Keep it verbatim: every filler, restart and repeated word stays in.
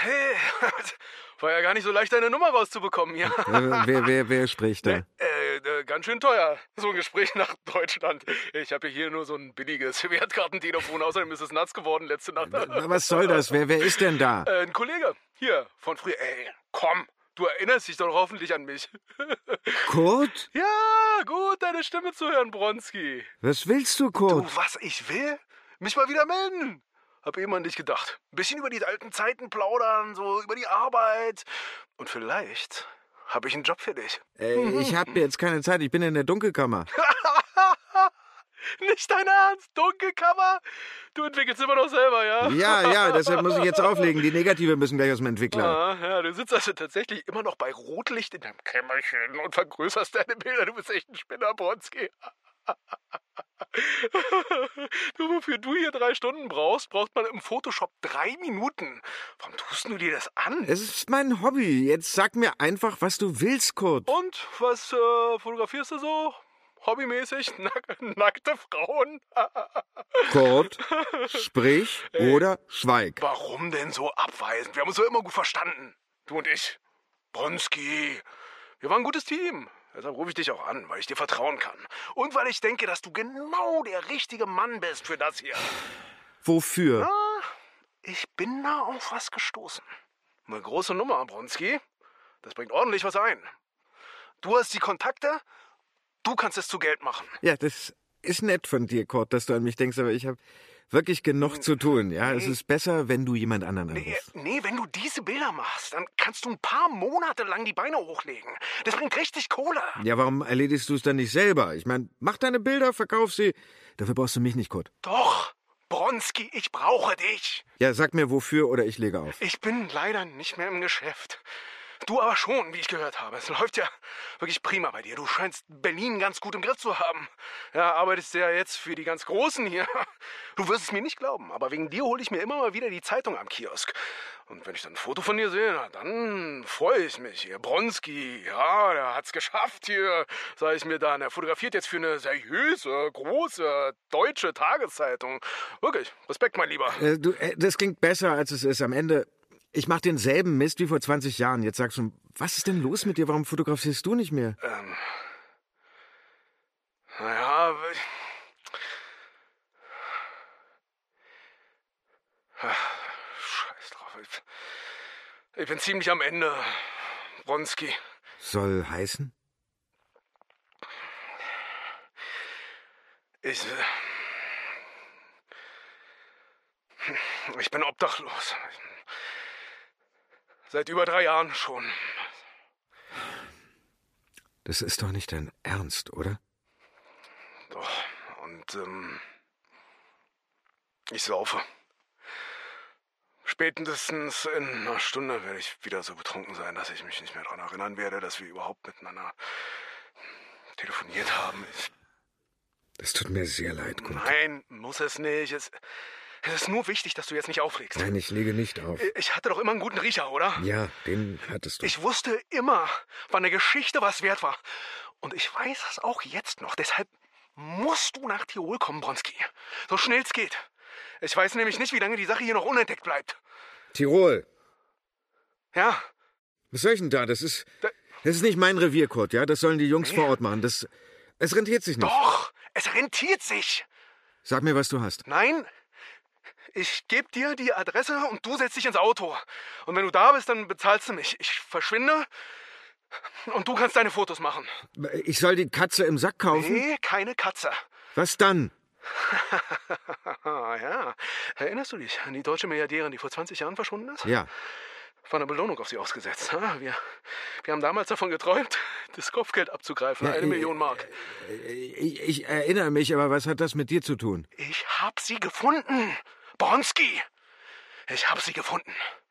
Hey, war ja gar nicht so leicht, deine Nummer rauszubekommen hier. Äh, wer, wer, wer spricht da? Äh, äh, ganz schön teuer, so ein Gespräch nach Deutschland. Ich habe hier nur so ein billiges Wertkartentelefon, außerdem ist es nass geworden letzte Nacht. Na, was soll das? Wer, wer ist denn da? Äh, ein Kollege, hier, von früher. Ey, komm, du erinnerst dich doch hoffentlich an mich. Kurt? Ja, gut, deine Stimme zu hören, Bronski. Was willst du, Kurt? Du, was ich will? Mich mal wieder melden. Hab eben an dich gedacht. Ein bisschen über die alten Zeiten plaudern, so über die Arbeit. Und vielleicht habe ich einen Job für dich. Äh, ich habe jetzt keine Zeit, ich bin in der Dunkelkammer. Nicht dein Ernst? Dunkelkammer? Du entwickelst immer noch selber, ja? Ja, ja, deshalb muss ich jetzt auflegen. Die Negative müssen gleich aus dem Entwickler. Ah, ja, du sitzt also tatsächlich immer noch bei Rotlicht in deinem Kämmerchen und vergrößerst deine Bilder. Du bist echt ein Spinner, Bronski. Du, wofür du hier drei Stunden brauchst, braucht man im Photoshop drei Minuten. Warum tust du dir das an? Es ist mein Hobby. Jetzt sag mir einfach, was du willst, Kurt. Und, was äh, fotografierst du so? Hobbymäßig? Nack nackte Frauen? Kurt, sprich Ey, oder schweig. Warum denn so abweisend? Wir haben uns doch immer gut verstanden. Du und ich. Bronski. Wir waren ein gutes Team. Deshalb rufe ich dich auch an, weil ich dir vertrauen kann. Und weil ich denke, dass du genau der richtige Mann bist für das hier. Wofür? Na, ich bin da auf was gestoßen. Eine große Nummer, Bronski. Das bringt ordentlich was ein. Du hast die Kontakte, du kannst es zu Geld machen. Ja, das ist nett von dir, Kurt, dass du an mich denkst, aber ich habe wirklich genug zu tun. Ja, es ist besser, wenn du jemand anderen Nee, anrufst. nee, wenn du diese Bilder machst, dann kannst du ein paar Monate lang die Beine hochlegen. Das bringt richtig Kohle. Ja, warum erledigst du es dann nicht selber? Ich meine, mach deine Bilder, verkauf sie. Dafür brauchst du mich nicht, Kurt. Doch, Bronski, ich brauche dich. Ja, sag mir wofür oder ich lege auf. Ich bin leider nicht mehr im Geschäft. Du aber schon, wie ich gehört habe. Es läuft ja wirklich prima bei dir. Du scheinst Berlin ganz gut im Griff zu haben. Ja, arbeitest ja jetzt für die ganz Großen hier. Du wirst es mir nicht glauben, aber wegen dir hole ich mir immer mal wieder die Zeitung am Kiosk. Und wenn ich dann ein Foto von dir sehe, na, dann freue ich mich. Hier, Bronski, ja, der hat's geschafft hier, sage ich mir dann. Er fotografiert jetzt für eine seriöse, große deutsche Tageszeitung. Wirklich, Respekt, mein Lieber. Äh, du, äh, das klingt besser, als es ist. Am Ende, ich mach denselben Mist wie vor zwanzig Jahren. Jetzt sagst du, was ist denn los mit dir? Warum fotografierst du nicht mehr? Ähm, naja, ich, scheiß drauf. Ich, ich bin ziemlich am Ende, Bronski. Soll heißen? Ich, ich bin obdachlos. Seit über drei Jahren schon. Das ist doch nicht dein Ernst, oder? Doch, und ähm, ich saufe. Spätestens in einer Stunde werde ich wieder so betrunken sein, dass ich mich nicht mehr daran erinnern werde, dass wir überhaupt miteinander telefoniert haben. Ich, Das tut mir sehr leid, Kurt. nein, muss es nicht. Es, es ist nur wichtig, dass du jetzt nicht auflegst. Nein, ich lege nicht auf. Ich hatte doch immer einen guten Riecher, oder? Ja, den hattest du. Ich wusste immer, wann eine Geschichte was wert war. Und ich weiß es auch jetzt noch. Deshalb musst du nach Tirol kommen, Bronski. So schnell es geht. Ich weiß nämlich nicht, wie lange die Sache hier noch unentdeckt bleibt. Tirol. Ja, Was soll ich denn da? Das ist, Da- das ist nicht mein Revier, Kurt, ja? Das sollen die Jungs Nee. vor Ort machen. Das, es rentiert sich nicht. doch, es rentiert sich. Sag mir, was du hast. Nein, ich gebe dir die Adresse und du setzt dich ins Auto. Und wenn du da bist, dann bezahlst du mich. Ich verschwinde und du kannst deine Fotos machen. Ich soll die Katze im Sack kaufen? Nee, keine Katze. Was dann? Ja, erinnerst du dich an die deutsche Milliardärin, die vor zwanzig Jahren verschwunden ist? Ja. War eine Belohnung auf sie ausgesetzt. Ha? Wir, wir haben damals davon geträumt, das Kopfgeld abzugreifen. Ja, Eine äh, Million Mark. Ich, ich erinnere mich, aber was hat das mit dir zu tun? Ich hab sie gefunden. Bronski. Ich hab sie gefunden.